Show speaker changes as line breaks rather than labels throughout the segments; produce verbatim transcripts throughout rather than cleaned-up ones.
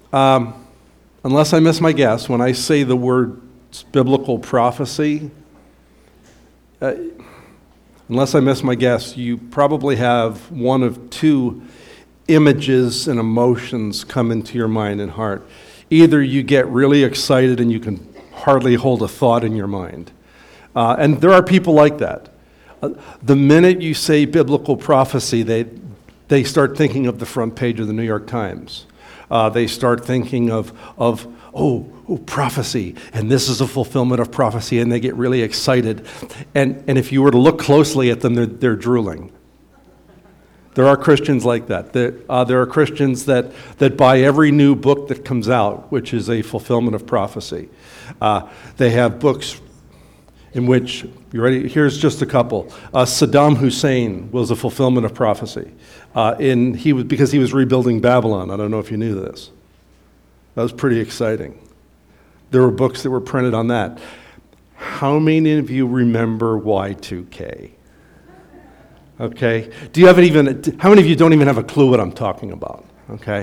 Um, unless I miss my guess, when I say the word biblical prophecy, uh, unless I miss my guess, you probably have one of two images and emotions come into your mind and heart. Either you get really excited and you can hardly hold a thought in your mind. Uh, and there are people like that. Uh, the minute you say biblical prophecy, they they start thinking of the front page of the New York Times. Uh, they start thinking of, of oh, oh, prophecy, and this is a fulfillment of prophecy, and they get really excited. And, and if you were to look closely at them, they're, they're drooling. There are Christians like that. There, uh, there are Christians that, that buy every new book that comes out, which is a fulfillment of prophecy. Uh, they have books in which, you ready? Here's just a couple. Uh, Saddam Hussein was a fulfillment of prophecy. Uh, in he was because he was rebuilding Babylon. I don't know if you knew this. That was pretty exciting. There were books that were printed on that. How many of you remember Y two K? Okay. Do you have even? How many of you don't even have a clue what I'm talking about? Okay.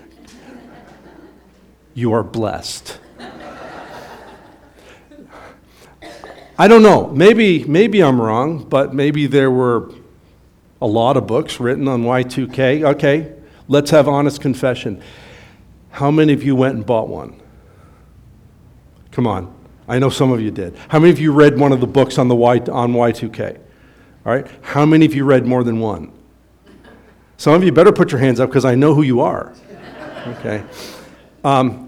You are blessed. I don't know. Maybe maybe I'm wrong, but maybe there were a lot of books written on Y two K. Okay, let's have honest confession. How many of you went and bought one? Come on. I know some of you did. How many of you read one of the books on the Y on Y two K? All right. How many of you read more than one? Some of you better put your hands up because I know who you are. Okay. Um,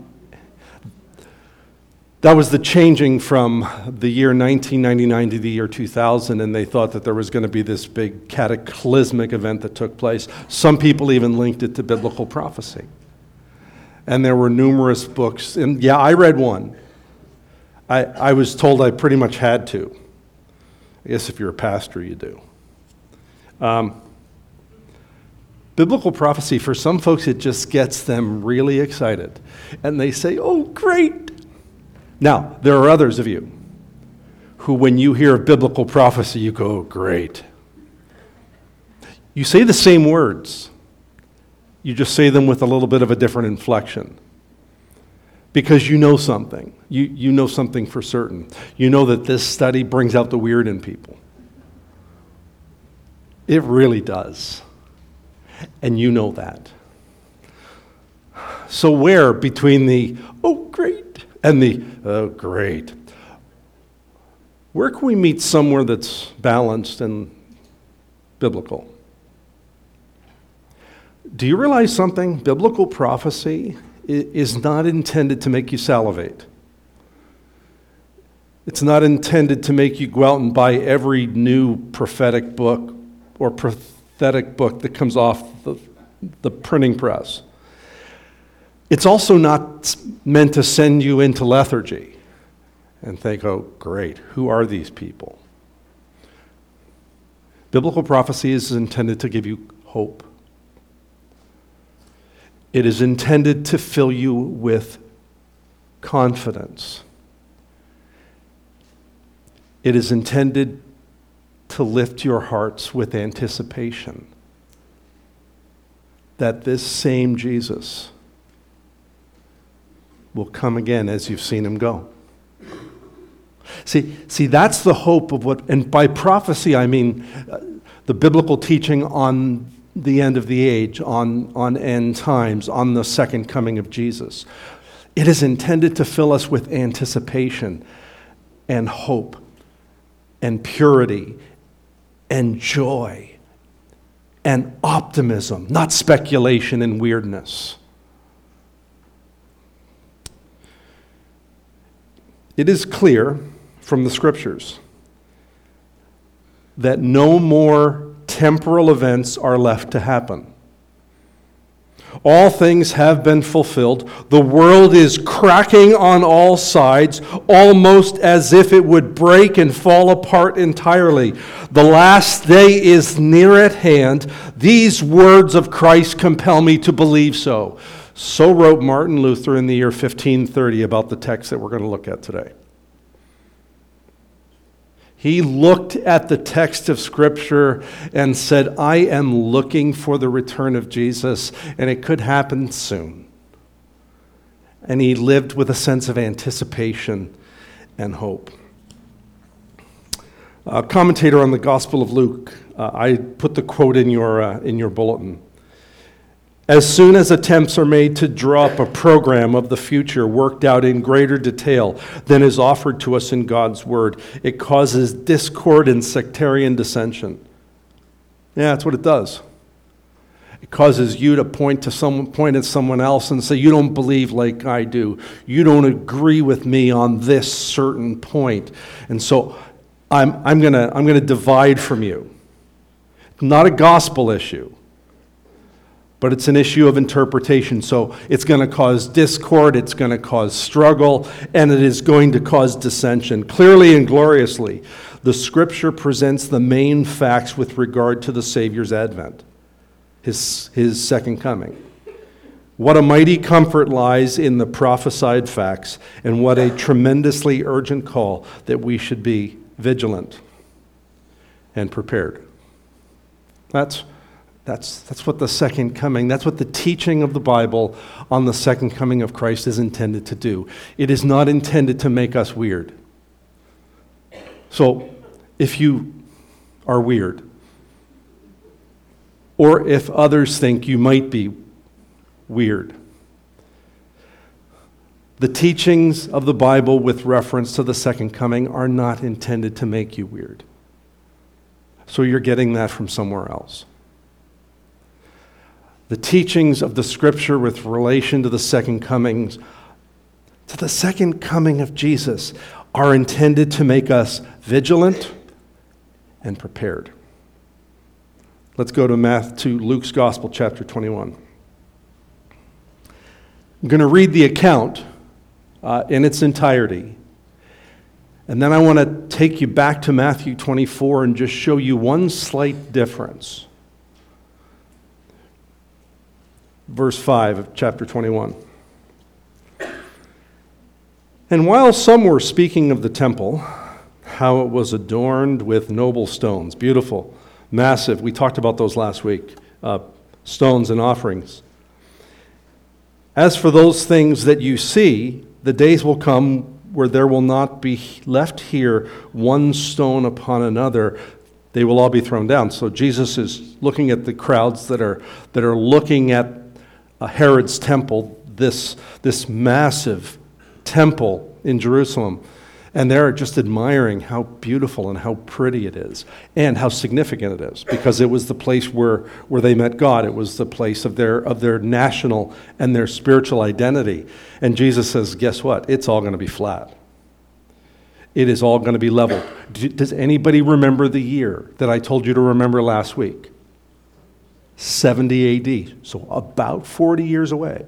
That was the changing from the year nineteen ninety-nine to the year two thousand, and they thought that there was going to be this big cataclysmic event that took place. Some people even linked it to biblical prophecy. And there were numerous books, and yeah, I read one. I, I was told I pretty much had to. I guess if you're a pastor, you do. Um, biblical prophecy, for some folks, it just gets them really excited. And they say, oh, great. Now, there are others of you who, when you hear of biblical prophecy, you go, oh, great. You say the same words. You just say them with a little bit of a different inflection. Because you know something. You, you know something for certain. You know that this study brings out the weird in people. It really does. And you know that. So where between the, oh, great, and the, oh, great. Where can we meet somewhere that's balanced and biblical? Do you realize something? Biblical prophecy is not intended to make you salivate. It's not intended to make you go out and buy every new prophetic book or prophetic book that comes off the, the printing press. It's also not meant to send you into lethargy and think, oh, great, who are these people? Biblical prophecy is intended to give you hope. It is intended to fill you with confidence. It is intended to lift your hearts with anticipation that this same Jesus will come again as you've seen him go. See, see, that's the hope of what, and by prophecy I mean uh, the biblical teaching on the end of the age, on, on end times, on the second coming of Jesus. It is intended to fill us with anticipation and hope and purity and joy and optimism, not speculation and weirdness. It is clear from the scriptures that no more temporal events are left to happen. All things have been fulfilled. The world is cracking on all sides, almost as if it would break and fall apart entirely. The last day is near at hand. These words of Christ compel me to believe so. So wrote Martin Luther in the year fifteen thirty about the text that we're going to look at today. He looked at the text of Scripture and said, I am looking for the return of Jesus, and it could happen soon. and he lived with a sense of anticipation and hope. A commentator on the Gospel of Luke, uh, I put the quote in your, uh, in your bulletin. As soon as attempts are made to draw up a program of the future worked out in greater detail than is offered to us in God's Word, it causes discord and sectarian dissension. Yeah, that's what it does. It causes you to point to someone, point at someone else and say, you don't believe like I do. You don't agree with me on this certain point. And so I'm, I'm gonna, I'm gonna divide from you. Not a gospel issue, but it's an issue of interpretation. So it's going to cause discord, it's going to cause struggle, and it is going to cause dissension. Clearly and gloriously, the Scripture presents the main facts with regard to the Savior's advent, his, his second coming. What a mighty comfort lies in the prophesied facts, and what a tremendously urgent call that we should be vigilant and prepared. That's That's, that's what the second coming, that's what the teaching of the Bible on the second coming of Christ is intended to do. It is not intended to make us weird. So, if you are weird, or if others think you might be weird, the teachings of the Bible with reference to the second coming are not intended to make you weird. So you're getting that from somewhere else. The teachings of the Scripture with relation to the second comings, to the second coming of Jesus, are intended to make us vigilant and prepared. Let's go to Matthew, to Luke's Gospel, chapter twenty-one. I'm going to read the account uh, in its entirety. And then I want to take you back to Matthew twenty-four and just show you one slight difference. Verse five of chapter twenty-one. And while some were speaking of the temple, how it was adorned with noble stones, beautiful, massive, we talked about those last week, uh, stones and offerings. As for those things that you see, the days will come where there will not be left here one stone upon another. They will all be thrown down. So Jesus is looking at the crowds that are that are looking at Herod's temple, this, this massive temple in Jerusalem, and they're just admiring how beautiful and how pretty it is, and how significant it is, because it was the place where, where they met God. It was the place of their, of their national and their spiritual identity. And Jesus says, guess what? It's all going to be flat. It is all going to be leveled. Does anybody remember the year that I told you to remember last week? seventy A D, so about forty years away.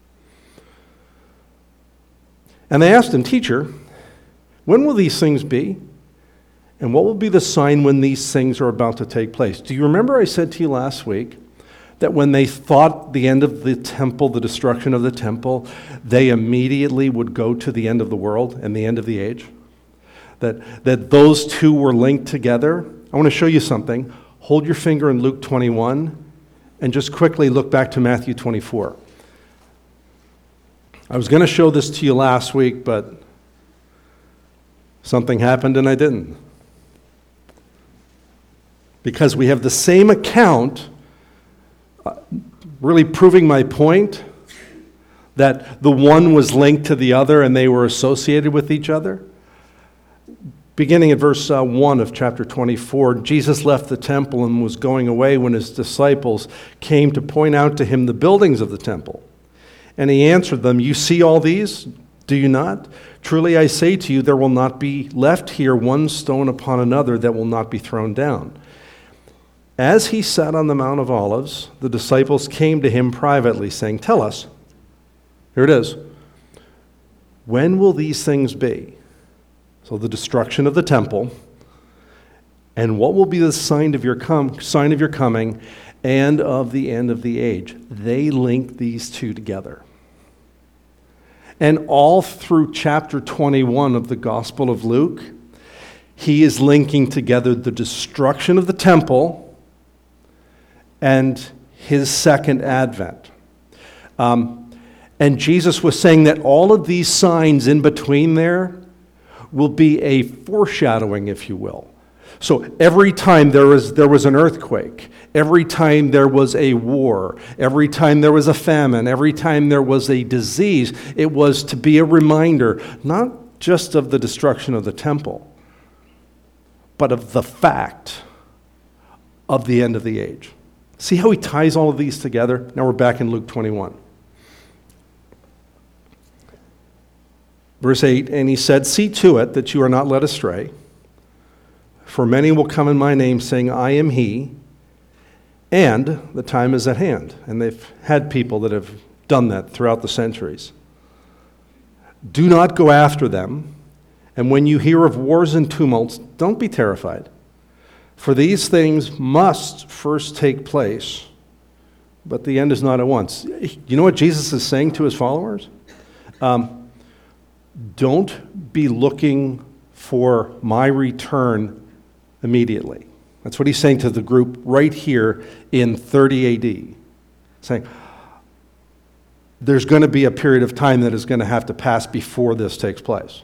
And they asked him, Teacher, when will these things be? And what will be the sign when these things are about to take place? Do you remember I said to you last week that when they thought the end of the temple, the destruction of the temple, they immediately would go to the end of the world and the end of the age? That, that those two were linked together? I want to show you something. Hold your finger in Luke twenty-one. And just quickly look back to Matthew twenty-four. I was going to show this to you last week, but something happened and I didn't. Because we have the same account, uh, really proving my point, that the one was linked to the other and they were associated with each other. Beginning at verse uh, one of chapter twenty-four, Jesus left the temple and was going away when his disciples came to point out to him the buildings of the temple. And he answered them, you see all these? Do you not? Truly I say to you, there will not be left here one stone upon another that will not be thrown down. As he sat on the Mount of Olives, the disciples came to him privately, saying, tell us, here it is, when will these things be? So the destruction of the temple, and what will be the sign of your com- sign of your coming and of the end of the age? They link these two together. And all through chapter twenty-one of the Gospel of Luke, he is linking together the destruction of the temple and his second advent. Um, And Jesus was saying that all of these signs in between there will be a foreshadowing, if you will. So every time there was, there was an earthquake, every time there was a war, every time there was a famine, every time there was a disease, it was to be a reminder, not just of the destruction of the temple, but of the fact of the end of the age. See how he ties all of these together? Now we're back in Luke twenty-one. Verse eight, and he said, see to it that you are not led astray, for many will come in my name, saying, I am he, and the time is at hand. And they've had people that have done that throughout the centuries. Do not go after them, and when you hear of wars and tumults, don't be terrified. For these things must first take place, but the end is not at once. You know what Jesus is saying to his followers? Um, don't be looking for my return immediately. That's what he's saying to the group right here in thirty A D. Saying, there's going to be a period of time that is going to have to pass before this takes place.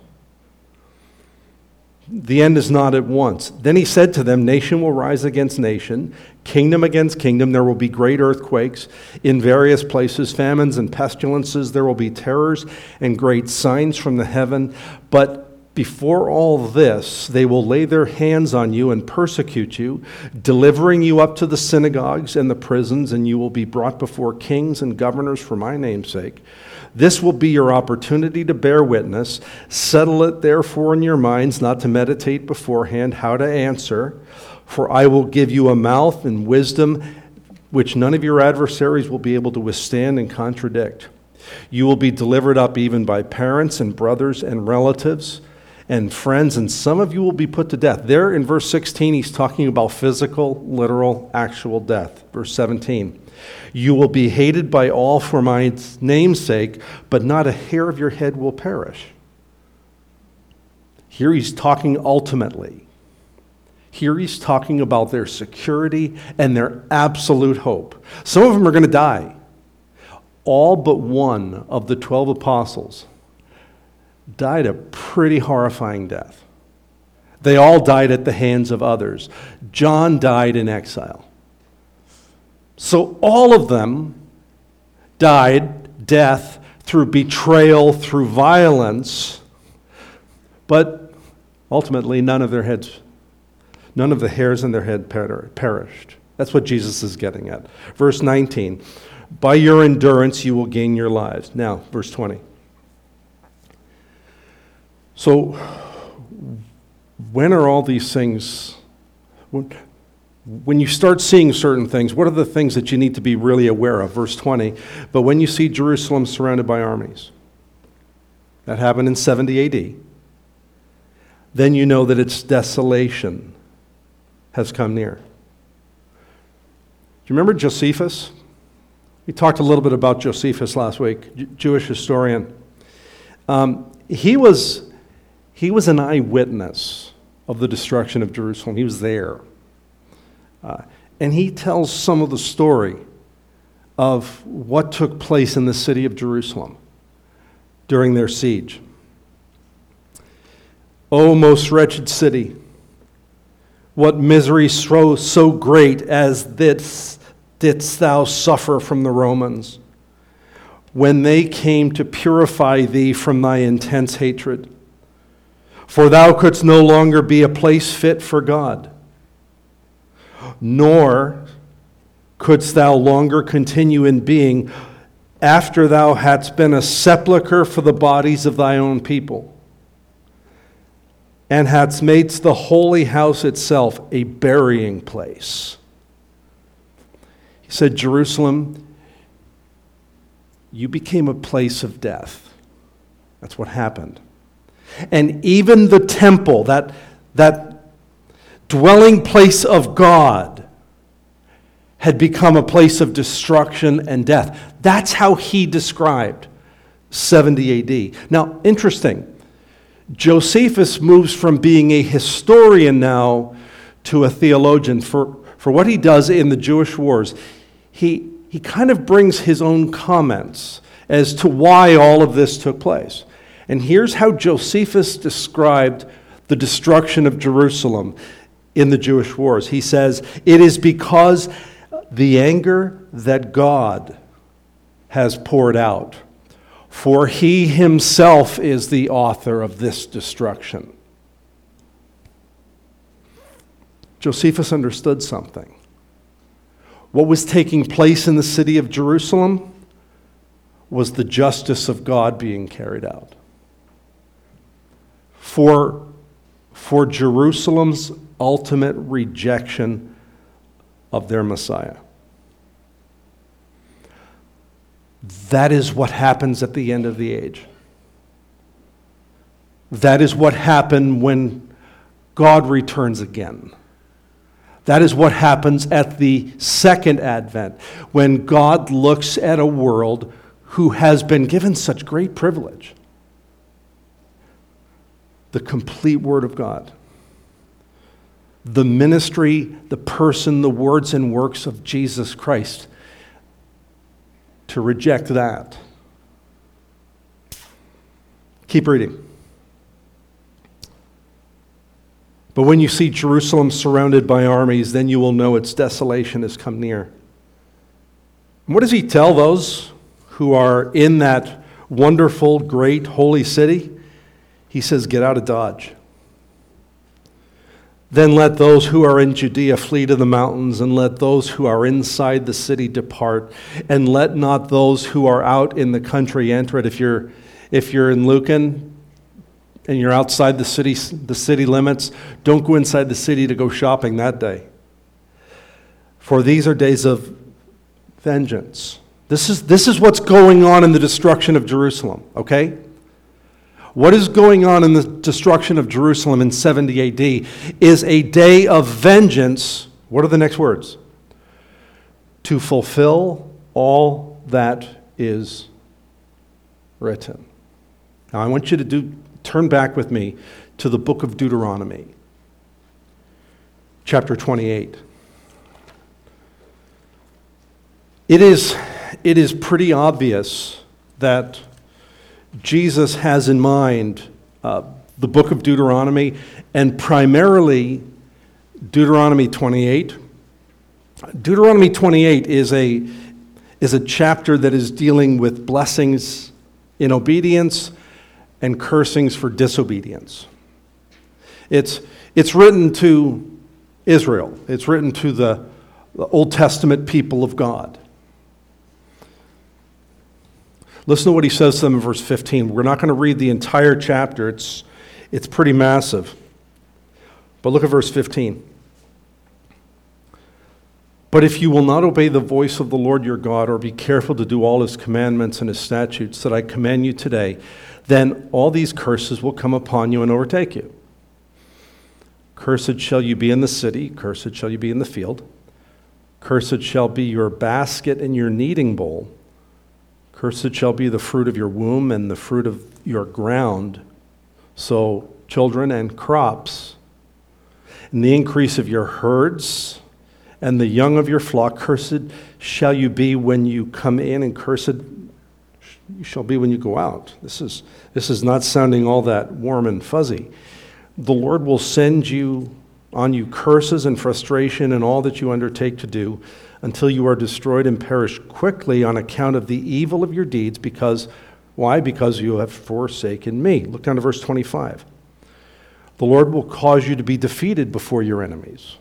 The end is not at once. Then he said to them, nation will rise against nation, kingdom against kingdom. There will be great earthquakes in various places, famines and pestilences. There will be terrors and great signs from the heaven. But before all this, they will lay their hands on you and persecute you, delivering you up to the synagogues and the prisons, and you will be brought before kings and governors for my name's sake. This will be your opportunity to bear witness. Settle it therefore in your minds, not to meditate beforehand how to answer. For I will give you a mouth and wisdom which none of your adversaries will be able to withstand and contradict. You will be delivered up even by parents and brothers and relatives and friends, and some of you will be put to death. There in verse sixteen, he's talking about physical, literal, actual death. Verse seventeen. You will be hated by all for my name's sake, but not a hair of your head will perish. Here he's talking ultimately. Here he's talking about their security and their absolute hope. Some of them are going to die. All but one of the twelve apostles died a pretty horrifying death. They all died at the hands of others. John died in exile. So all of them died death through betrayal, through violence, but ultimately none of their heads, none of the hairs in their head perished. That's what Jesus is getting at. Verse nineteen, by your endurance you will gain your lives. Now, verse twenty. So when are all these things... When, When you start seeing certain things, what are the things that you need to be really aware of? Verse twenty, but when you see Jerusalem surrounded by armies, that happened in seventy A D, then you know that its desolation has come near. Do you remember Josephus? We talked a little bit about Josephus last week, J- Jewish historian. Um, he was, he was an eyewitness of the destruction of Jerusalem. He was there. Uh, and he tells some of the story of what took place in the city of Jerusalem during their siege. O most wretched city, what misery so, so great as this didst thou suffer from the Romans, when they came to purify thee from thy intense hatred. For thou couldst no longer be a place fit for God, nor couldst thou longer continue in being after thou hadst been a sepulchre for the bodies of thy own people, and hadst made the holy house itself a burying place. He said, Jerusalem, you became a place of death. That's what happened. And even the temple, that, that dwelling place of God, had become a place of destruction and death. That's how he described seventy A D. Now, interesting, Josephus moves from being a historian now to a theologian. For, for what he does in the Jewish wars, he, he kind of brings his own comments as to why all of this took place. And here's how Josephus described the destruction of Jerusalem in the Jewish wars. He says, "It is because the anger that God has poured out, for he himself is the author of this destruction." Josephus understood something. What was taking place in the city of Jerusalem was the justice of God being carried out. For, for Jerusalem's ultimate rejection of their Messiah. That is what happens at the end of the age. That is what happened when God returns again. That is what happens at the second advent, when God looks at a world who has been given such great privilege. The complete Word of God. The ministry, the person, the words and works of Jesus Christ. To reject that. Keep reading. "But when you see Jerusalem surrounded by armies, then you will know its desolation has come near." And what does he tell those who are in that wonderful, great, holy city? He says, "Get out of Dodge. Then let those who are in Judea flee to the mountains, and let those who are inside the city depart, and let not those who are out in the country enter it." If you're, if you're in Lucan, and you're outside the city, the city limits, don't go inside the city to go shopping that day. For these are days of vengeance. This is, this is what's going on in the destruction of Jerusalem, okay? What is going on in the destruction of Jerusalem in seventy A D is a day of vengeance. What are the next words? To fulfill all that is written. Now I want you to do turn back with me to the book of Deuteronomy, chapter twenty-eight. It is, it is pretty obvious that Jesus has in mind uh, the book of Deuteronomy, and primarily Deuteronomy twenty-eight. Deuteronomy twenty-eight is a, is a chapter that is dealing with blessings in obedience and cursings for disobedience. It's, it's written to Israel. It's written to the, the Old Testament people of God. Listen to what he says to them in verse fifteen. We're not going to read the entire chapter. It's, it's pretty massive. But look at verse fifteen. "But if you will not obey the voice of the Lord your God, or be careful to do all his commandments and his statutes that I command you today, then all these curses will come upon you and overtake you. Cursed shall you be in the city, cursed shall you be in the field. Cursed shall be your basket and your kneading bowl. Cursed shall be the fruit of your womb and the fruit of your ground, so children and crops, and the increase of your herds and the young of your flock. Cursed shall you be when you come in, and cursed you shall be when you go out." This is, this is not sounding all that warm and fuzzy. "The Lord will send you on you curses and frustration in all that you undertake to do, until you are destroyed and perish quickly on account of the evil of your deeds, because, why? Because you have forsaken me." Look down to verse twenty-five. "The Lord will cause you to be defeated before your enemies."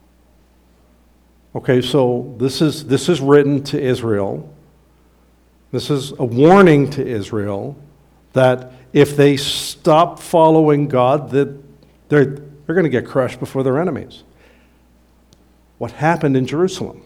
Okay, so this is, this is written to Israel. This is a warning to Israel that if they stop following God, that they're, they're going to get crushed before their enemies. What happened in Jerusalem?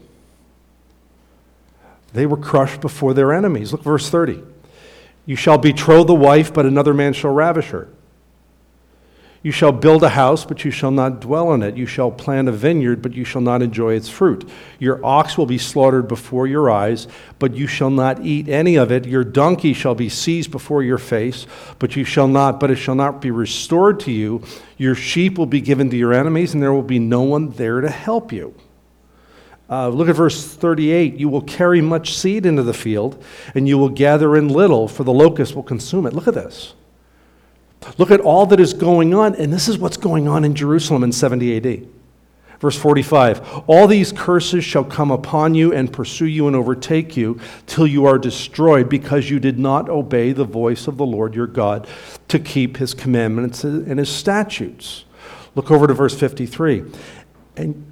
They were crushed before their enemies. Look, verse thirty. "You shall betroth the wife, but another man shall ravish her. You shall build a house, but you shall not dwell in it. You shall plant a vineyard, but you shall not enjoy its fruit. Your ox will be slaughtered before your eyes, but you shall not eat any of it. Your donkey shall be seized before your face, but you shall not, but it shall not be restored to you. Your sheep will be given to your enemies, and there will be no one there to help you." Uh, look at verse thirty-eight. You will carry much seed into the field, and you will gather in little, for the locust will consume it. Look at this. Look at all that is going on, and this is what's going on in Jerusalem in seventy A D. Verse forty-five, all these curses shall come upon you and pursue you and overtake you till you are destroyed, because you did not obey the voice of the Lord your God to keep his commandments and his statutes. Look over to verse fifty-three. And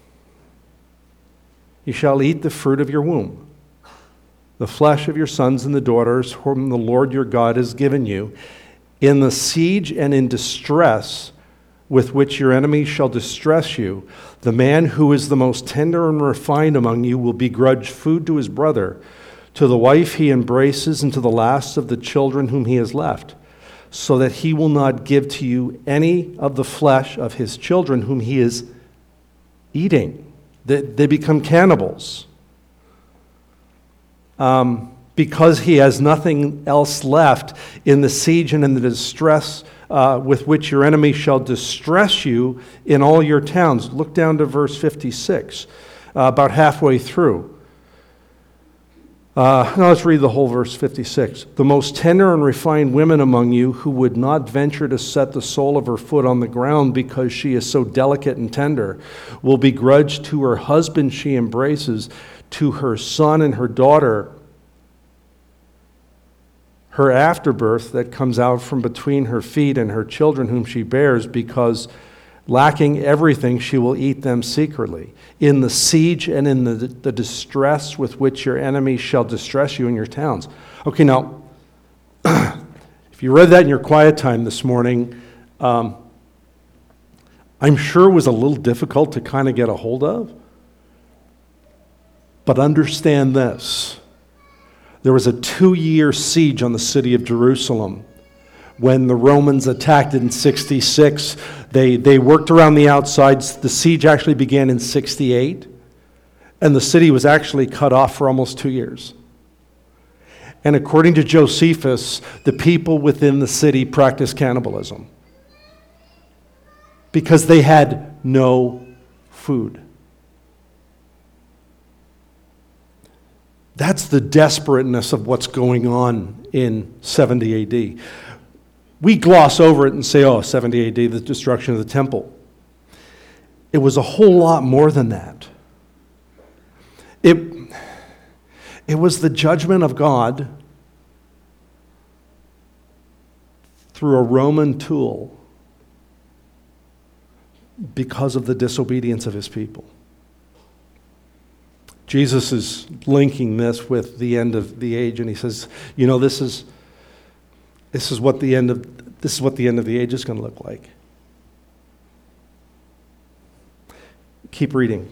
you shall eat the fruit of your womb, the flesh of your sons and the daughters whom the Lord your God has given you, in the siege and in distress with which your enemies shall distress you. The man who is the most tender and refined among you will begrudge food to his brother, to the wife he embraces, and to the last of the children whom he has left, so that he will not give to you any of the flesh of his children whom he is eating. They, they become cannibals. Um, because he has nothing else left in the siege and in the distress uh, with which your enemy shall distress you in all your towns. Look down to verse fifty-six, uh, about halfway through. Uh, now let's read the whole verse fifty-six. The most tender and refined women among you, who would not venture to set the sole of her foot on the ground because she is so delicate and tender, will begrudge to her husband she embraces, to her son and her daughter, her afterbirth that comes out from between her feet, and her children whom she bears, because lacking everything she will eat them secretly. In the siege and in the, the distress with which your enemies shall distress you in your towns. Okay, now, if you read that in your quiet time this morning, um, I'm sure it was a little difficult to kind of get a hold of. But understand this. There was a two-year siege on the city of Jerusalem. When the Romans attacked it in sixty-six, they, they worked around the outsides. The siege actually began in sixty-eight, and the city was actually cut off for almost two years. And according to Josephus, the people within the city practiced cannibalism because they had no food. That's the desperateness of what's going on in seventy A D. We gloss over it and say, oh, seventy A D, the destruction of the temple. It was a whole lot more than that. It, it was the judgment of God through a Roman tool because of the disobedience of his people. Jesus is linking this with the end of the age, and he says, you know, this is this is what the end of this is what the end of the age is going to look like. Keep reading.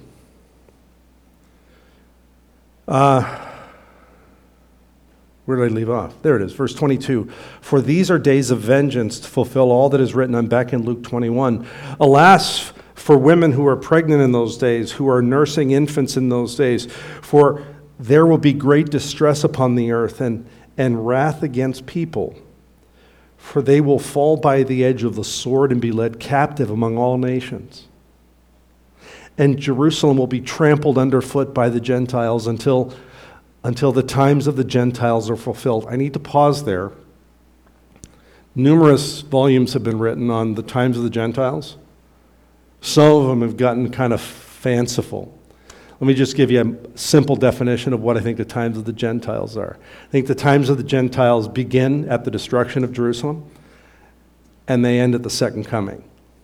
Uh, where did I leave off? There it is, verse twenty-two. For these are days of vengeance to fulfill all that is written. I'm back in Luke twenty-one. Alas, for women who are pregnant in those days, who are nursing infants in those days, for there will be great distress upon the earth and, and wrath against people. For they will fall by the edge of the sword and be led captive among all nations. And Jerusalem will be trampled underfoot by the Gentiles until, until the times of the Gentiles are fulfilled. I need to pause there. Numerous volumes have been written on the times of the Gentiles. Some of them have gotten kind of fanciful. Let me just give you a simple definition of what I think the times of the Gentiles are. I think the times of the Gentiles begin at the destruction of Jerusalem, and they end at the second coming.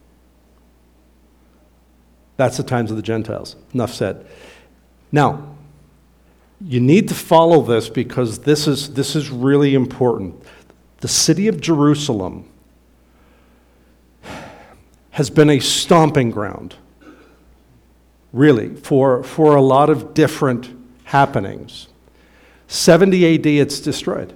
That's the times of the Gentiles. Enough said. Now, you need to follow this because this is, this is really important. The city of Jerusalem has been a stomping ground, really, for, for a lot of different happenings. seventy A D, it's destroyed.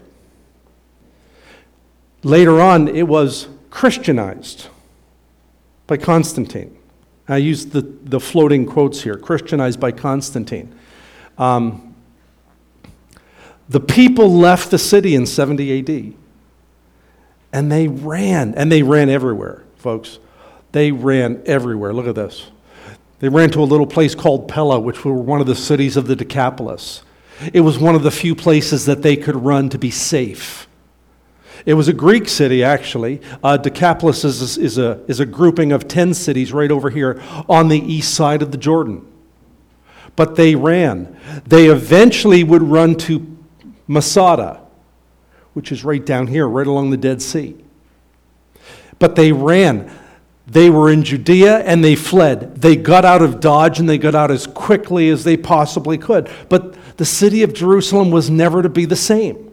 Later on, it was Christianized by Constantine. I use the, the floating quotes here, Christianized by Constantine. Um, the people left the city in seventy A D, and they ran, and they ran everywhere, folks. They ran everywhere. Look at this. They ran to a little place called Pella, which were one of the cities of the Decapolis. It was one of the few places that they could run to be safe. It was a Greek city, actually. Uh, Decapolis is, is, a, is a grouping of ten cities right over here on the east side of the Jordan. But they ran. They eventually would run to Masada, which is right down here, right along the Dead Sea. But they ran. They were in Judea and they fled. They got out of Dodge and they got out as quickly as they possibly could. But the city of Jerusalem was never to be the same.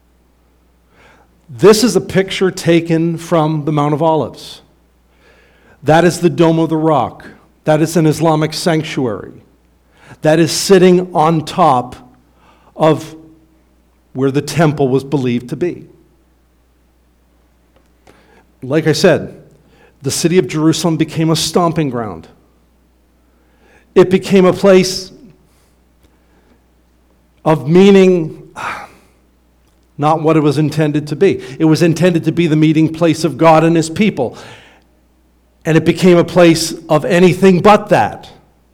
This is a picture taken from the Mount of Olives. That is the Dome of the Rock. That is an Islamic sanctuary. That is sitting on top of where the temple was believed to be. Like I said, the city of Jerusalem became a stomping ground. It became a place of meaning, not what it was intended to be. It was intended to be the meeting place of God and His people. And it became a place of anything but that.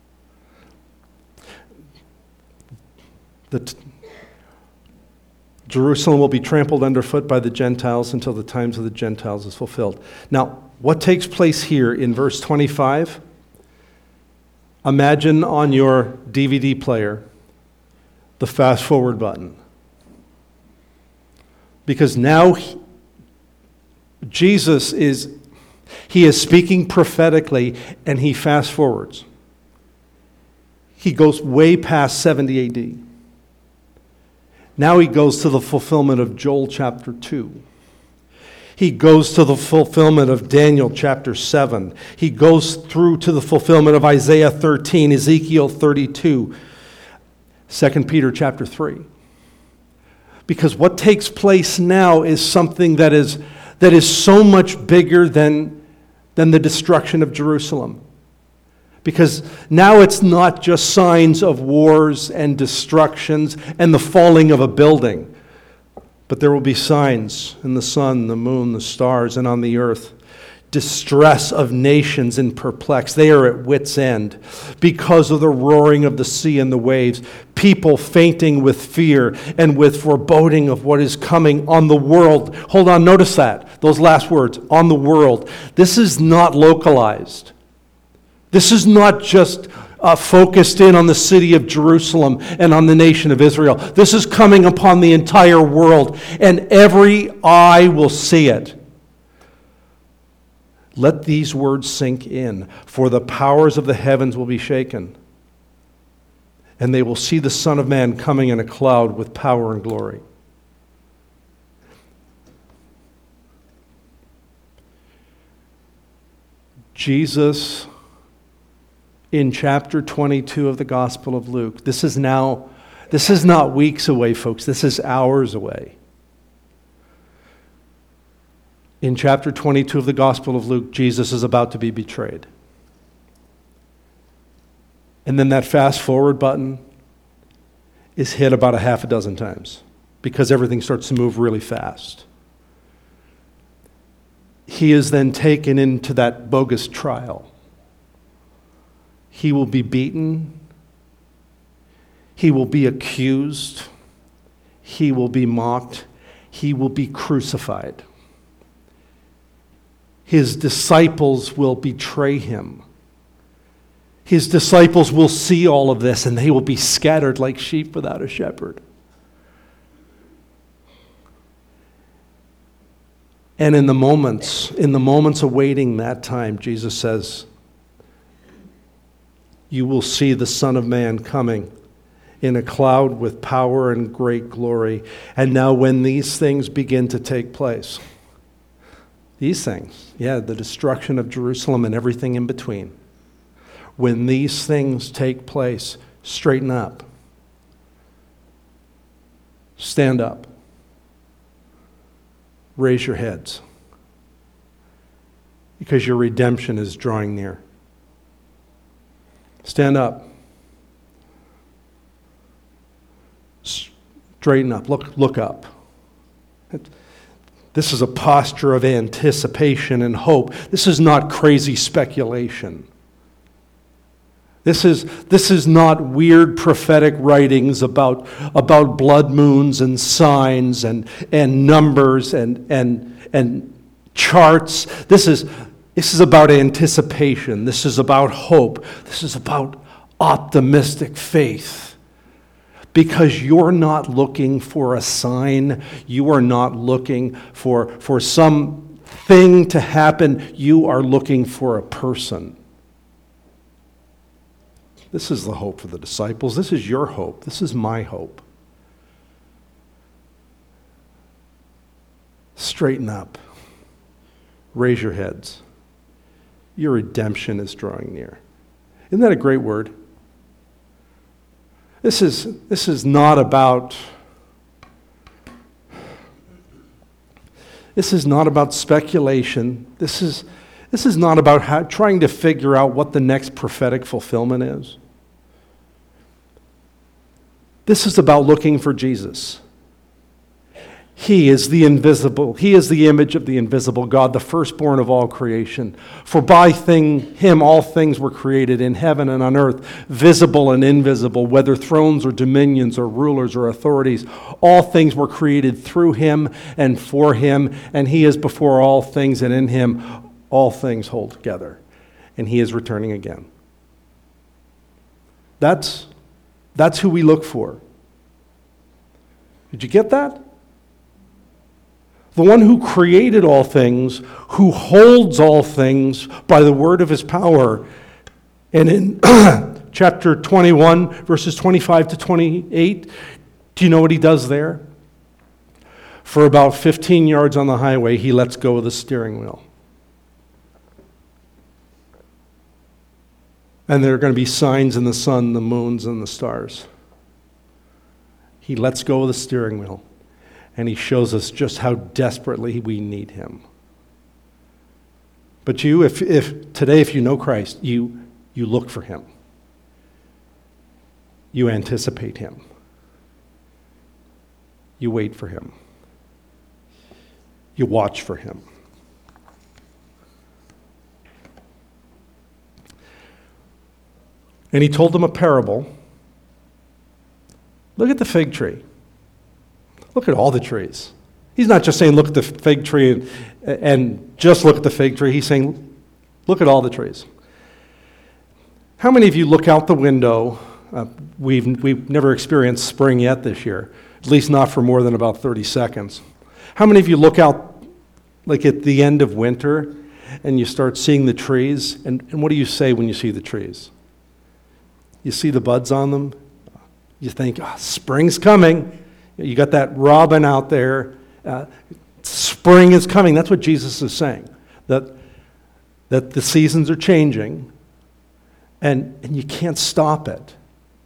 The t- Jerusalem will be trampled underfoot by the Gentiles until the times of the Gentiles is fulfilled. Now, what takes place here in verse twenty-five? Imagine on your D V D player the fast forward button. Because now he, Jesus is, he is speaking prophetically and he fast forwards. He goes way past seventy A D. Now he goes to the fulfillment of Joel chapter two. He goes to the fulfillment of Daniel chapter seven. He goes through to the fulfillment of Isaiah thirteen, Ezekiel thirty-two, Second Peter chapter three. Because what takes place now is something that is, that is so much bigger than, than the destruction of Jerusalem. Because now it's not just signs of wars and destructions and the falling of a building, but there will be signs in the sun, the moon, the stars, and on the earth. Distress of nations and perplexed. They are at wit's end because of the roaring of the sea and the waves. People fainting with fear and with foreboding of what is coming on the world. Hold on, notice that. Those last words, on the world. This is not localized. This is not just uh, focused in on the city of Jerusalem and on the nation of Israel. This is coming upon the entire world, and every eye will see it. Let these words sink in, for the powers of the heavens will be shaken, and they will see the Son of Man coming in a cloud with power and glory. Jesus, in chapter twenty-two of the Gospel of Luke, this is now, this is not weeks away, folks, this is hours away. In chapter twenty-two of the Gospel of Luke, Jesus is about to be betrayed. And then that fast forward button is hit about a half a dozen times because everything starts to move really fast. He is then taken into that bogus trial. He will be beaten. He will be accused. He will be mocked. He will be crucified. His disciples will betray him. His disciples will see all of this and they will be scattered like sheep without a shepherd. And in the moments, in the moments awaiting that time, Jesus says, you will see the Son of Man coming in a cloud with power and great glory. And now when these things begin to take place, these things, yeah, the destruction of Jerusalem and everything in between. When these things take place, straighten up. Stand up. Raise your heads. Because your redemption is drawing near. Stand up. Straighten up. Look, look up. This is a posture of anticipation and hope. This is not crazy speculation. This is, this is not weird prophetic writings about, about blood moons and signs and, and numbers and, and, and charts. This is, this is about anticipation. This is about hope. This is about optimistic faith. Because you're not looking for a sign. You are not looking for, for some thing to happen. You are looking for a person. This is the hope for the disciples. This is your hope. This is my hope. Straighten up. Raise your heads. Your redemption is drawing near. Isn't that a great word? This is, this is not about, this is not about speculation. This is, this is not about how, trying to figure out what the next prophetic fulfillment is. This is about looking for Jesus. He is the invisible. He is the image of the invisible God, the firstborn of all creation. For by thing, him all things were created in heaven and on earth, visible and invisible, whether thrones or dominions or rulers or authorities. All things were created through him and for him, and he is before all things, and in him all things hold together. And he is returning again. That's, that's who we look for. Did you get that? The one who created all things, who holds all things by the word of his power. And in chapter twenty-one, verses twenty-five to twenty-eight, do you know what he does there? For about fifteen yards on the highway, he lets go of the steering wheel. And there are going to be signs in the sun, the moons, and the stars. He lets go of the steering wheel. And he shows us just how desperately we need him. But you, if, if today, if you know Christ, you, you look for him. You anticipate him. You wait for him. You watch for him. And he told them a parable. Look at the fig tree. Look at all the trees. He's not just saying, look at the fig tree and, and just look at the fig tree. He's saying, look at all the trees. How many of you look out the window? Uh, we've, we've never experienced spring yet this year, at least not for more than about thirty seconds. How many of you look out like at the end of winter and you start seeing the trees? And, and what do you say when you see the trees? You see the buds on them? You think, oh, spring's coming. You got that robin out there. Uh, spring is coming. That's what Jesus is saying. That, that the seasons are changing and, and you can't stop it.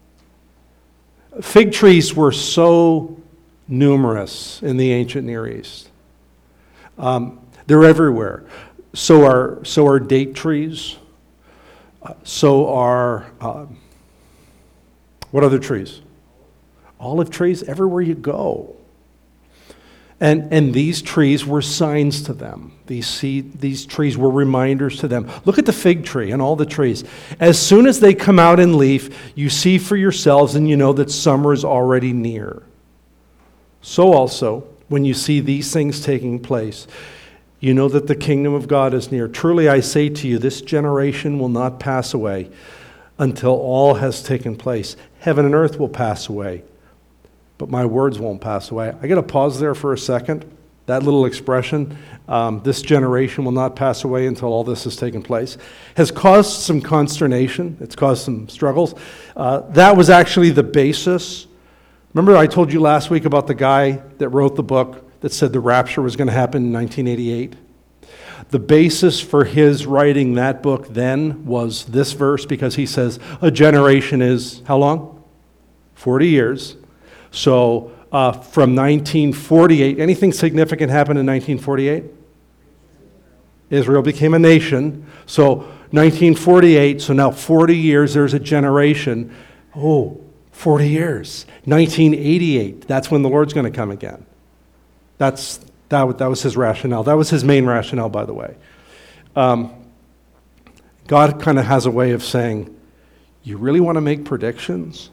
Fig trees were so numerous in the ancient Near East. Um, they're everywhere. So are, so are date trees. Uh, so are, uh, what other trees? Olive trees, everywhere you go. And, and these trees were signs to them. These, seed, these trees were reminders to them. Look at the fig tree and all the trees. As soon as they come out in leaf, you see for yourselves and you know that summer is already near. So also, when you see these things taking place, you know that the kingdom of God is near. Truly I say to you, this generation will not pass away until all has taken place. Heaven and earth will pass away, but my words won't pass away. I got to pause there for a second. That little expression, um, this generation will not pass away until all this has taken place, has caused some consternation. It's caused some struggles. Uh, that was actually the basis. Remember I told you last week about the guy that wrote the book that said the rapture was going to happen in nineteen eighty-eight? The basis for his writing that book then was this verse, because he says a generation is how long? forty years. So uh, from nineteen forty-eight, anything significant happened in nineteen forty-eight? Israel became a nation. So nineteen forty-eight, so now forty years, there's a generation. Oh, forty years. nineteen eighty-eight, that's when the Lord's going to come again. That's that, that was his rationale. That was his main rationale, by the way. Um, God kind of has a way of saying, You really want to make predictions?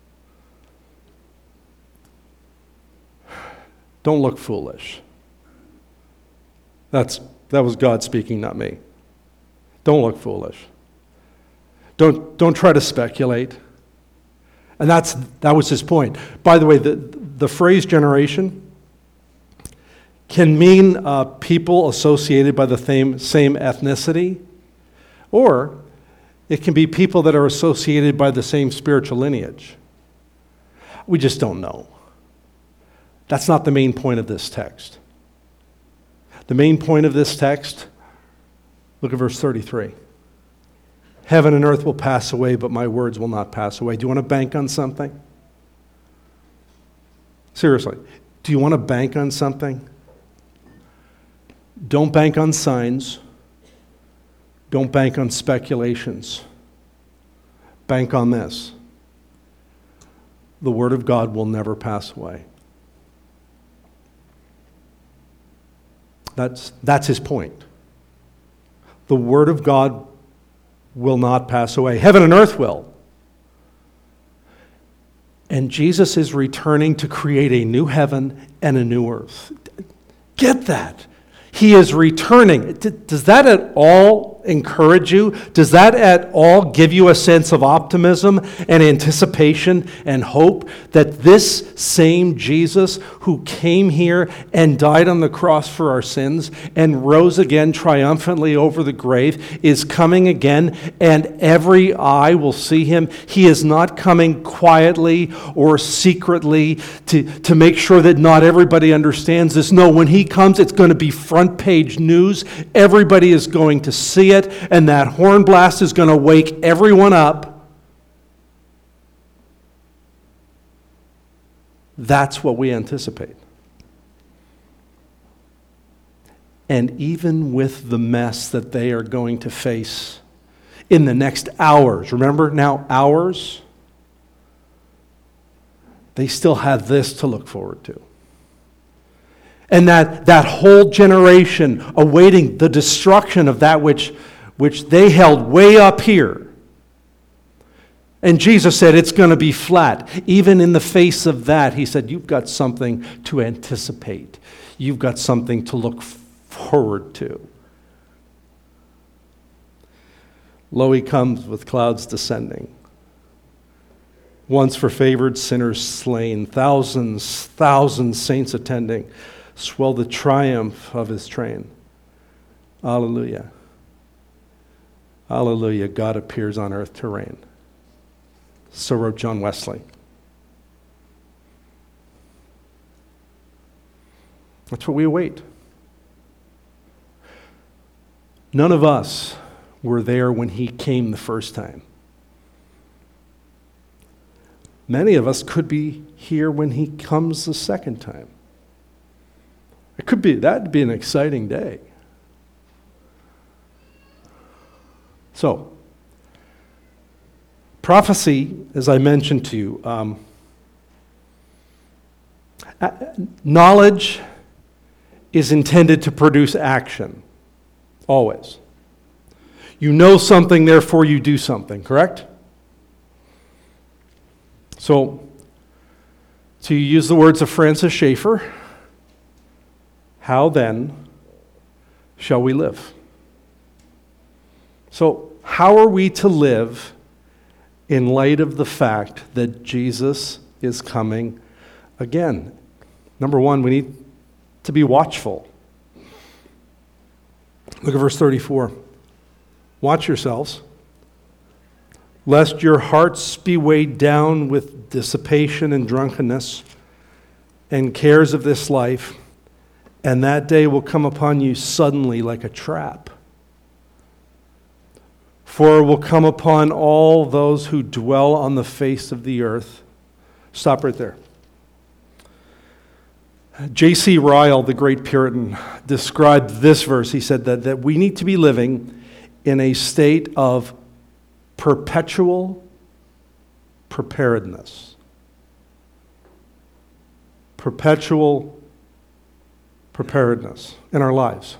Don't look foolish. That's, that was God speaking, not me. Don't look foolish. Don't, don't try to speculate. And that's, that was his point. By the way, the, the phrase generation can mean uh, people associated by the same, same ethnicity, or it can be people that are associated by the same spiritual lineage. We just don't know. That's not the main point of this text. The main point of this text, look at verse thirty-three. Heaven and earth will pass away, but my words will not pass away. Do you want to bank on something? Seriously, do you want to bank on something? Don't bank on signs. Don't bank on speculations. Bank on this. The Word of God will never pass away. That's, that's his point. The Word of God will not pass away. Heaven and earth will. And Jesus is returning to create a new heaven and a new earth. Get that. He is returning. Does that at all encourage you? Does that at all give you a sense of optimism and anticipation and hope that this same Jesus who came here and died on the cross for our sins and rose again triumphantly over the grave is coming again, and every eye will see him? He is not coming quietly or secretly to, to make sure that not everybody understands this. No, when he comes, it's going to be front page news. Everybody is going to see it, and that horn blast is going to wake everyone up. That's what we anticipate. And even with the mess that they are going to face in the next hours, remember now hours, they still have this to look forward to. And that, that whole generation awaiting the destruction of that which, which they held way up here. And Jesus said it's going to be flat. Even in the face of that, he said, you've got something to anticipate. You've got something to look forward to. Lo, he comes with clouds descending. Once for favored sinners slain, thousands, thousands saints attending, swell the triumph of his train. Hallelujah. Hallelujah. God appears on earth to reign. So wrote John Wesley. That's what we await. None of us were there when he came the first time. Many of us could be here when he comes the second time. It could be, that'd be an exciting day. So, prophecy, as I mentioned to you, um, knowledge is intended to produce action, always. You know something, therefore you do something, correct? So, to use the words of Francis Schaeffer, how then shall we live? So, how are we to live in light of the fact that Jesus is coming again? Number one, we need to be watchful. Look at verse thirty-four. Watch yourselves, lest your hearts be weighed down with dissipation and drunkenness and cares of this life, and that day will come upon you suddenly like a trap. For it will come upon all those who dwell on the face of the earth. Stop right there. J C Ryle, the great Puritan, described this verse. He said that, that we need to be living in a state of perpetual preparedness. Perpetual preparedness in our lives.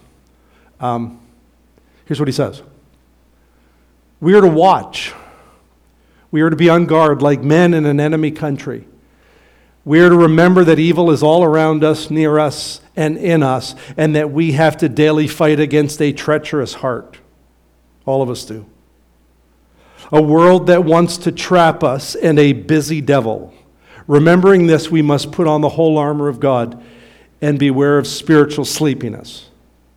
Um, here's what he says. We are to watch. We are to be on guard like men in an enemy country. We are to remember that evil is all around us, near us, and in us, and that we have to daily fight against a treacherous heart. All of us do. A world that wants to trap us and a busy devil. Remembering this, we must put on the whole armor of God and beware of spiritual sleepiness.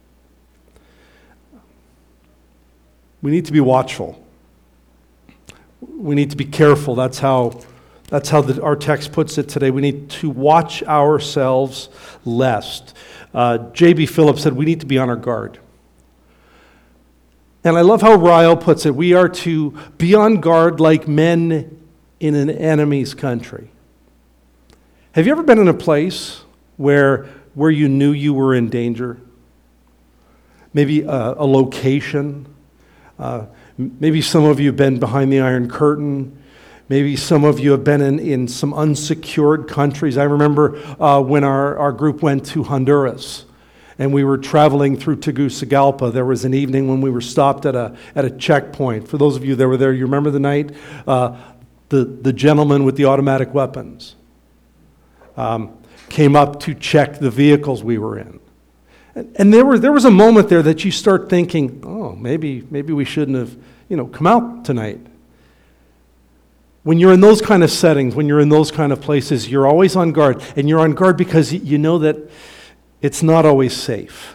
We need to be watchful. We need to be careful. That's how, that's how the, our text puts it today. We need to watch ourselves lest. Uh, J B Phillips said we need to be on our guard. And I love how Ryle puts it. We are to be on guard like men in an enemy's country. Have you ever been in a place where, where you knew you were in danger? Maybe a, a location. Uh, maybe some of you have been behind the Iron Curtain. Maybe some of you have been in, in some unsecured countries. I remember uh, when our, our group went to Honduras. And we were traveling through Tegucigalpa. There was an evening when we were stopped at a at a checkpoint. For those of you that were there, you remember the night? Uh, the, the gentleman with the automatic weapons um, came up to check the vehicles we were in. And, and there, were, there was a moment there that you start thinking, oh, maybe, maybe we shouldn't have, you know, come out tonight. When you're in those kind of settings, when you're in those kind of places, you're always on guard. And you're on guard because you know that it's not always safe.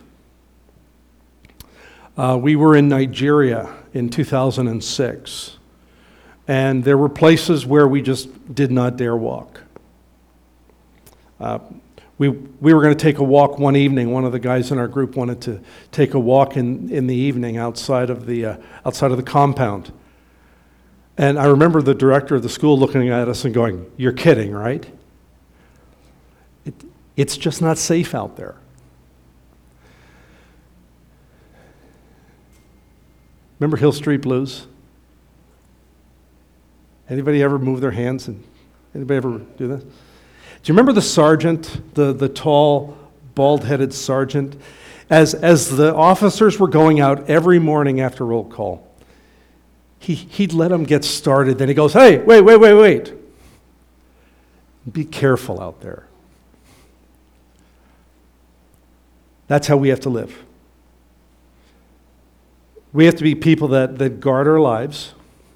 Uh, we were in Nigeria in two thousand six, and there were places where we just did not dare walk. Uh, we we were going to take a walk one evening. One of the guys in our group wanted to take a walk in, in the evening outside of the uh, outside of the compound. And I remember the director of the school looking at us and going, "You're kidding, right?" It, It's just not safe out there. Remember Hill Street Blues? Anybody ever move their hands? And anybody ever do this? Do you remember the sergeant, the, the tall, bald-headed sergeant? As, as the officers were going out every morning after roll call, he, he'd let them get started. Then he goes, "Hey, wait, wait, wait, wait. Be careful out there." That's how we have to live. We have to be people that, that guard our lives,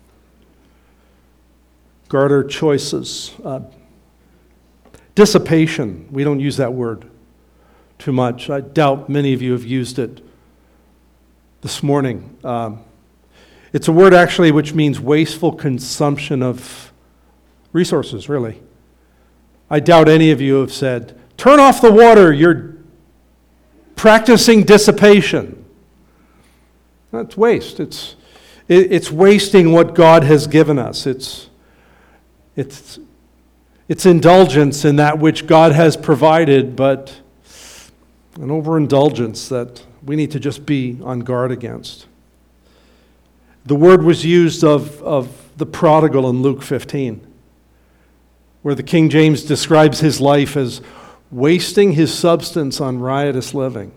guard our choices. Uh, dissipation, we don't use that word too much. I doubt many of you have used it this morning. Um, it's a word actually which means wasteful consumption of resources, really. I doubt any of you have said, "Turn off the water, you're practicing dissipation." That's waste. It's it, it's wasting what God has given us. It's it's it's indulgence in that which God has provided, but an overindulgence that we need to just be on guard against. The word was used of, of the prodigal in Luke fifteen, where the King James describes his life as wasting his substance on riotous living.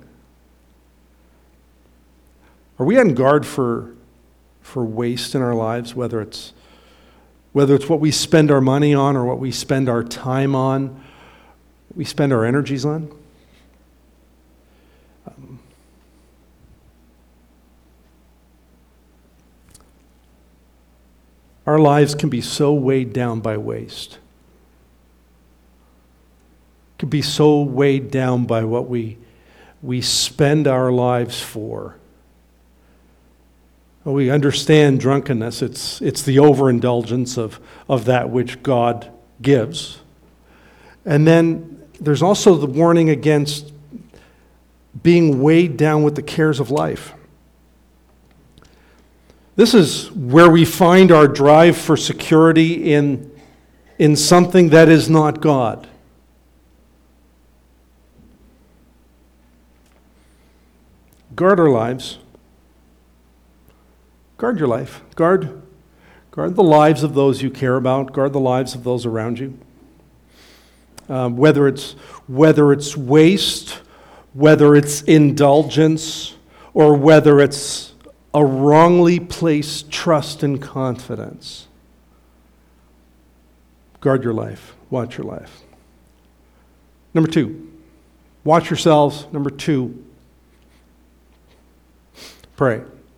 Are we on guard for, for waste in our lives, whether it's, whether it's what we spend our money on or what we spend our time on, what we spend our energies on? Um, our lives can be so weighed down by waste. Could be so weighed down by what we we spend our lives for. Well, we understand drunkenness. It's it's the overindulgence of, of that which God gives. And then there's also the warning against being weighed down with the cares of life. This is where we find our drive for security in, in something that is not God. Guard our lives. Guard your life. Guard, guard the lives of those you care about. Guard the lives of those around you. Um, whether it's whether it's waste, whether it's indulgence, or whether it's a wrongly placed trust and confidence. Guard your life. Watch your life. Number two, watch yourselves. Number two, pray.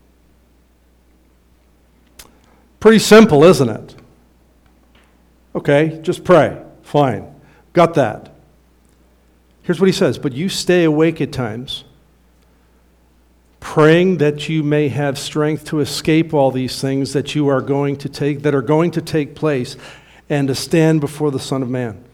Pretty simple, isn't it? Okay, just pray. Fine. Got that. Here's what he says, but you stay awake at times, praying that you may have strength to escape all these things that you are going to take, that are going to take place, and to stand before the Son of Man.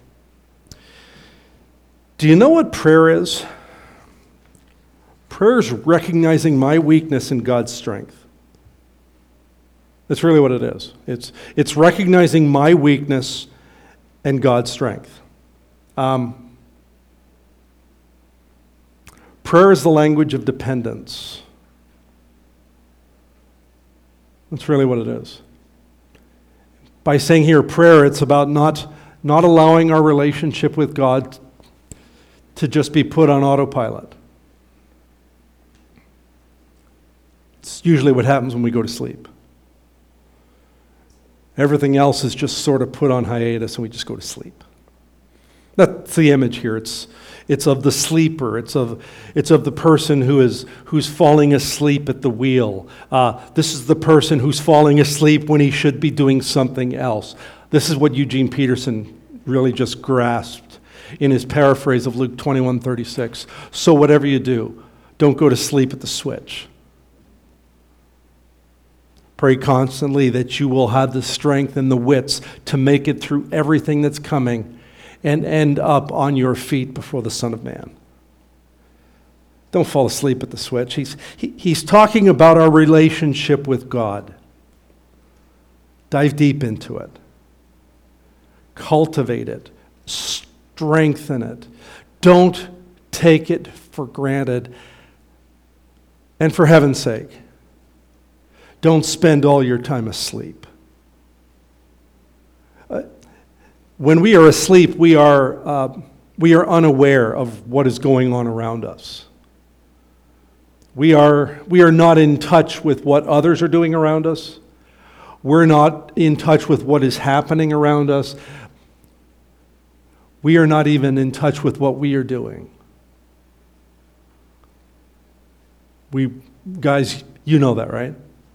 Do you know what prayer is? Prayer is recognizing my weakness in God's strength. That's really what it is. It's, it's recognizing my weakness and God's strength. Um, prayer is the language of dependence. That's really what it is. By saying here prayer, it's about not, not allowing our relationship with God to just be put on autopilot. It's usually what happens when we go to sleep. Everything else is just sort of put on hiatus and we just go to sleep. That's the image here. It's, it's of the sleeper. It's of, it's of the person who is who's falling asleep at the wheel. Uh, this is the person who's falling asleep when he should be doing something else. This is what Eugene Peterson really just grasped in his paraphrase of Luke twenty-one thirty-six. So whatever you do, don't go to sleep at the switch. Pray constantly that you will have the strength and the wits to make it through everything that's coming and end up on your feet before the Son of Man. Don't fall asleep at the switch. He's, he, he's talking about our relationship with God. Dive deep into it. Cultivate it. Strengthen it. Don't take it for granted. And for heaven's sake, don't spend all your time asleep. Uh, when we are asleep, we are, uh, we are unaware of what is going on around us. We are, we are not in touch with what others are doing around us. We're not in touch with what is happening around us. We are not even in touch with what we are doing. We, guys, you know that, right?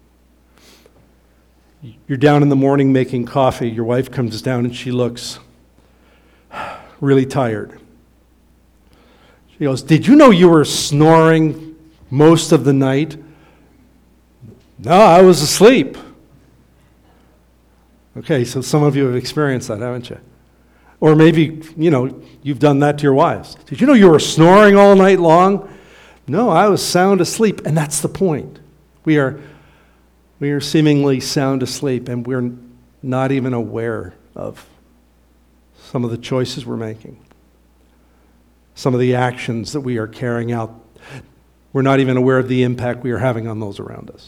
You're down in the morning making coffee. Your wife comes down and she looks really tired. She goes, "Did you know you were snoring most of the night?" "No, I was asleep." Okay, so some of you have experienced that, haven't you? Or maybe, you know, you've done that to your wives. "Did you know you were snoring all night long?" "No, I was sound asleep." And that's the point. We are We are seemingly sound asleep, and we're not even aware of some of the choices we're making, some of the actions that we are carrying out. We're not even aware of the impact we are having on those around us.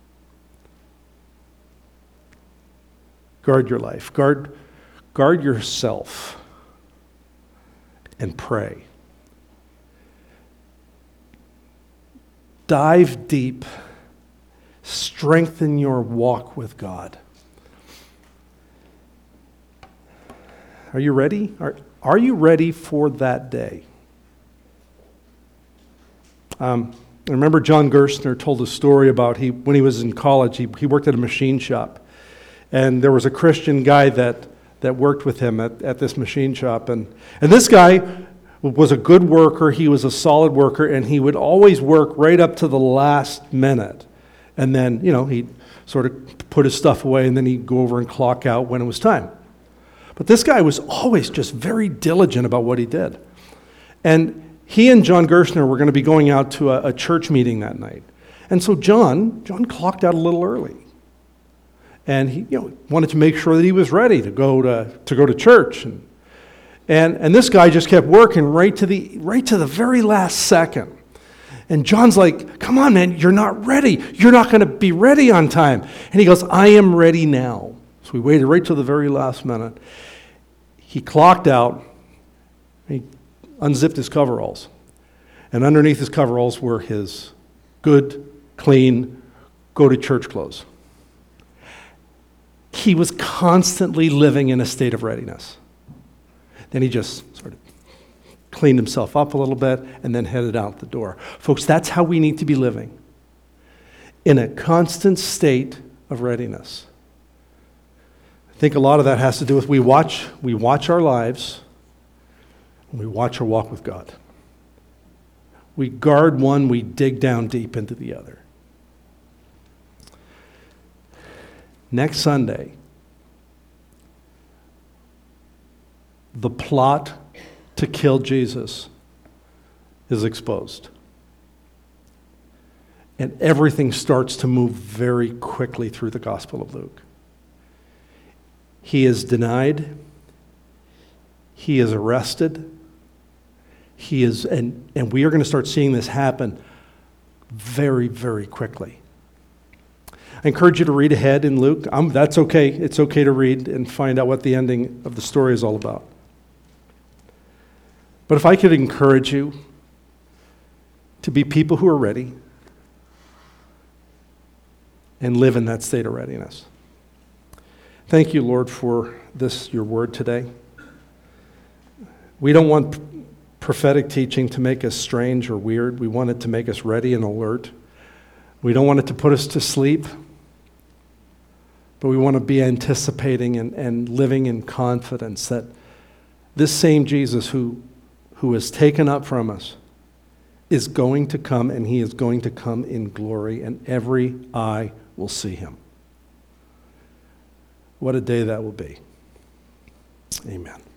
Guard your life. Guard, guard yourself and pray. Dive deep. Strengthen your walk with God. Are you ready? Are, are you ready for that day? Um, I remember John Gerstner told a story about he when he was in college, he, he worked at a machine shop. And there was a Christian guy that, that worked with him at, at this machine shop. And, and this guy was a good worker. He was a solid worker, and he would always work right up to the last minute. And then, you know, he'd sort of put his stuff away, and then he'd go over and clock out when it was time. But this guy was always just very diligent about what he did. And he and John Gerstner were going to be going out to a, a church meeting that night. And so John, John clocked out a little early. And he, you know, wanted to make sure that he was ready to go to, to go to church. And, and and this guy just kept working right to the right to the very last second. And John's like, "Come on, man, you're not ready. You're not going to be ready on time." And he goes, "I am ready now." So we waited right till the very last minute. He clocked out. He unzipped his coveralls. And underneath his coveralls were his good, clean, go-to-church clothes. He was constantly living in a state of readiness. Then he just sort of cleaned himself up a little bit and then headed out the door. Folks, that's how we need to be living, in a constant state of readiness. I think a lot of that has to do with we watch, we watch our lives, and we watch our walk with God. We guard one, we dig down deep into the other. Next Sunday, the plot to kill Jesus is exposed. And everything starts to move very quickly through the Gospel of Luke. He is denied. He is arrested. He is, and, and we are going to start seeing this happen very, very quickly. I encourage you to read ahead in Luke. Um, that's okay. It's okay to read and find out what the ending of the story is all about. But if I could encourage you to be people who are ready and live in that state of readiness. Thank you, Lord, for this, your word today. We don't want prophetic teaching to make us strange or weird. We want it to make us ready and alert. We don't want it to put us to sleep, but we want to be anticipating and, and living in confidence that this same Jesus who, who is taken up from us is going to come, and he is going to come in glory, and every eye will see him. What a day that will be. Amen.